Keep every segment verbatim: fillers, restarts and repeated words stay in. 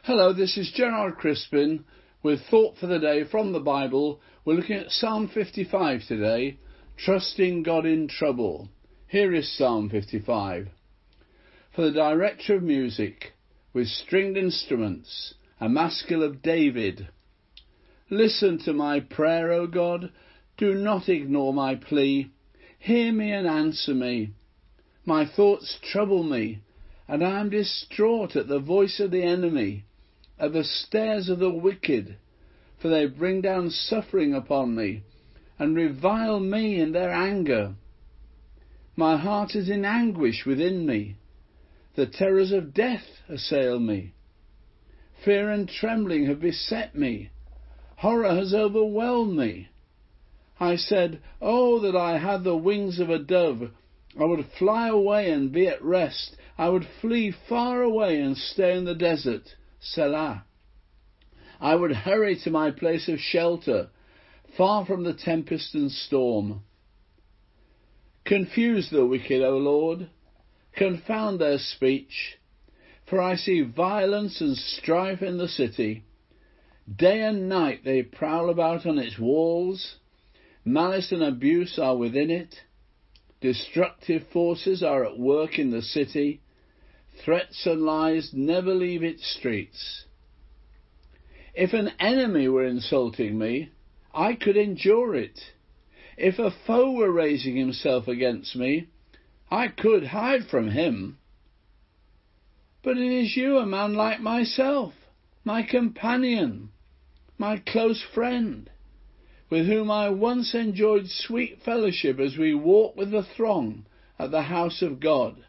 Hello, this is Gerard Crispin with Thought for the Day from the Bible. We're looking at Psalm fifty-five today, Trusting God in Trouble. Here is Psalm fifty-five. For the director of music, with stringed instruments, a maskil of David. Listen to my prayer, O God. Do not ignore my plea. Hear me and answer me. My thoughts trouble me, and I am distraught at the voice of the enemy, at the stares of the wicked, for they bring down suffering upon me, and revile me in their anger. My heart is in anguish within me. The terrors of death assail me. Fear and trembling have beset me. Horror has overwhelmed me. I said, Oh, that I had the wings of a dove! I would fly away and be at rest. I would flee far away and stay in the desert. Selah. I would hurry to my place of shelter, far from the tempest and storm. Confuse the wicked, O Lord. Confound their speech. For I see violence and strife in the city. Day and night they prowl about on its walls. Malice and abuse are within it. Destructive forces are at work in the city. Threats and lies never leave its streets. If an enemy were insulting me, I could endure it. If a foe were raising himself against me, I could hide from him. But it is you, a man like myself, my companion, my close friend, with whom I once enjoyed sweet fellowship as we walked with the throng at the house of God.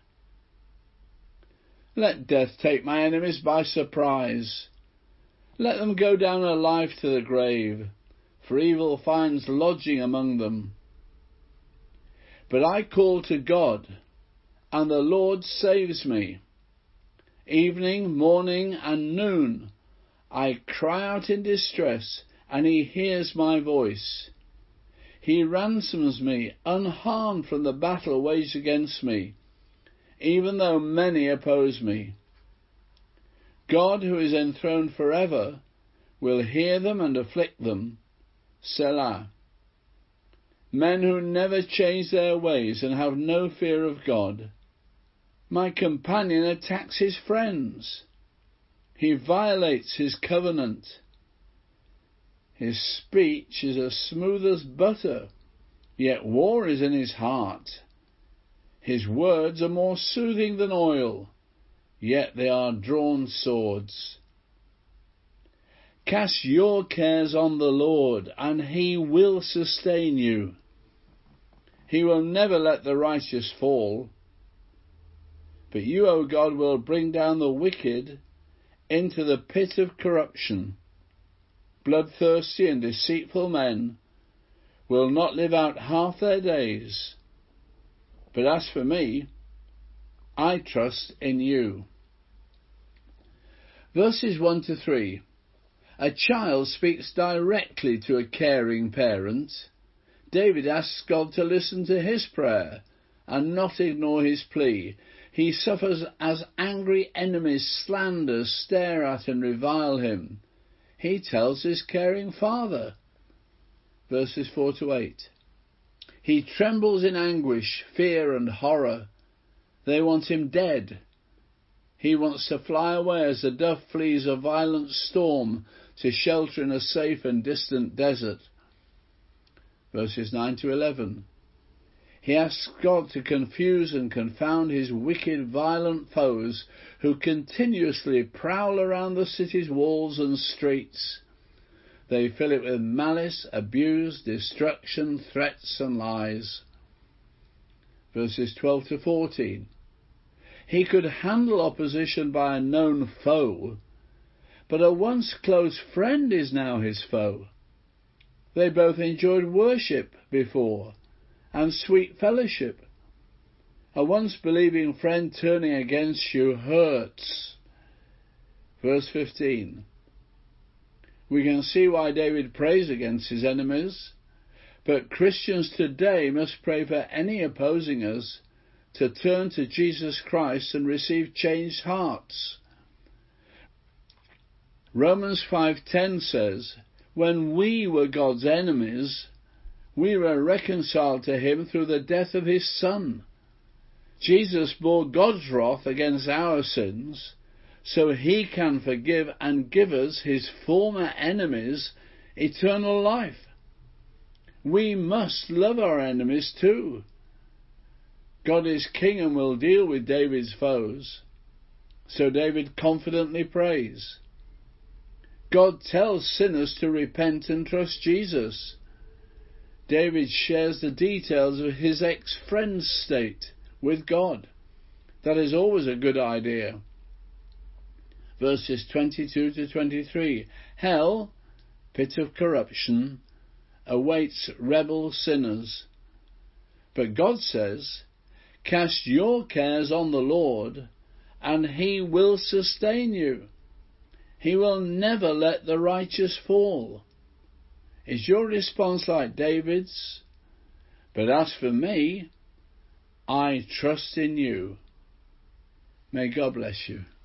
Let death take my enemies by surprise. Let them go down alive to the grave, for evil finds lodging among them. But I call to God, and the Lord saves me. Evening, morning, and noon, I cry out in distress, and he hears my voice. He ransoms me unharmed from the battle waged against me, even though many oppose me. God, who is enthroned forever, will hear them and afflict them. Selah. Men who never change their ways and have no fear of God. My companion attacks his friends. He violates his covenant. His speech is as smooth as butter, yet war is in his heart. His words are more soothing than oil, yet they are drawn swords. Cast your cares on the Lord, and he will sustain you. He will never let the righteous fall. But you, O God, will bring down the wicked into the pit of corruption. Bloodthirsty and deceitful men will not live out half their days. But as for me, I trust in you. Verses one to three. A child speaks directly to a caring parent. David asks God to listen to his prayer and not ignore his plea. He suffers as angry enemies slander, stare at and revile him. He tells his caring father. Verses four to eight. He trembles in anguish, fear and horror. They want him dead. He wants to fly away as the dove flees a violent storm to shelter in a safe and distant desert. Verses nine to eleven. He asks God to confuse and confound his wicked, violent foes who continuously prowl around the city's walls and streets. They fill it with malice, abuse, destruction, threats and lies. Verses twelve to fourteen. He could handle opposition by a known foe, but a once close friend is now his foe. They both enjoyed worship before and sweet fellowship. A once believing friend turning against you hurts. Verse fifteen. We can see why David prays against his enemies, but Christians today must pray for any opposing us to turn to Jesus Christ and receive changed hearts. Romans five ten says, when we were God's enemies, we were reconciled to him through the death of his Son. Jesus bore God's wrath against our sins, so he can forgive and give us, his former enemies, eternal life. We must love our enemies too. God is king and will deal with David's foes. So David confidently prays. God tells sinners to repent and trust Jesus. David shares the details of his ex-friend's state with God. That is always a good idea. Verses twenty-two to twenty-three. Hell, pit of corruption, awaits rebel sinners. But God says, cast your cares on the Lord, and he will sustain you. He will never let the righteous fall. Is your response like David's? But as for me, I trust in you. May God bless you.